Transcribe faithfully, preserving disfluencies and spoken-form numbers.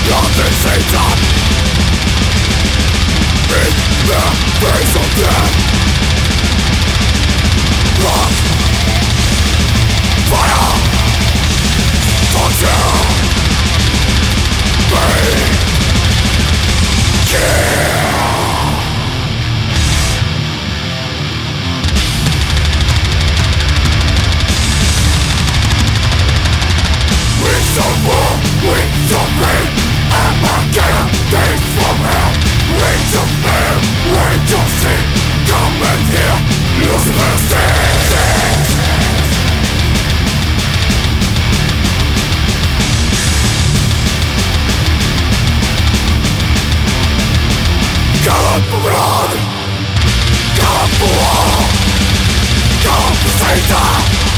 Nothing Satan in the face of death. Blood, fire, torture, pain, kill. Winds of war, winds of rain, Armageddon, days from hell. Winds of fear, winds of sin, come and hear Lucifer's death. Come for blood, come for war, come for Satan.